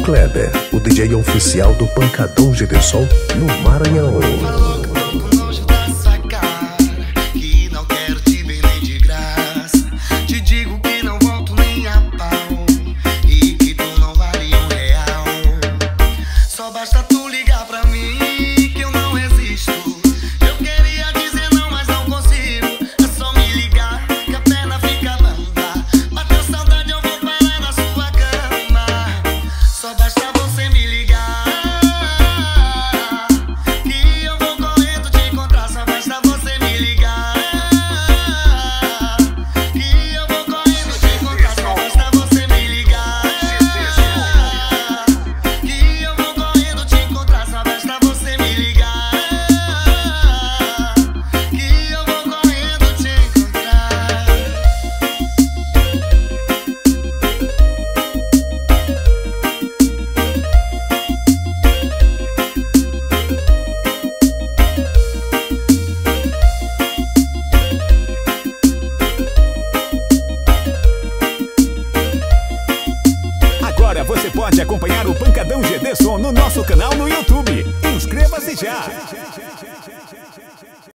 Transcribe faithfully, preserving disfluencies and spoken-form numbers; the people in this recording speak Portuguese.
Kleber, o D J oficial do Pancadão G D Som no Maranhão. Falou que tô com nojo dessa cara, que não quero te ver nem de graça. Te digo que não volto nem a pau e que tu não vale um real. Só basta tu ligar pra mim que eu não resisto. Eu queria dizer não, mas não consigo. É só me ligar que a perna fica bamba. Bateu saudade, eu vou parar na sua cama. Só basta você me ligar que eu vou correndo te encontrar. Só basta você me ligar que eu vou correndo te encontrar. Só basta você me ligar que eu vou correndo te encontrar. Só basta você me ligar que eu vou correndo te encontrar. Agora você pode acompanhar o Pancadão G D Som no nosso canal no YouTube. Inscreva-se já!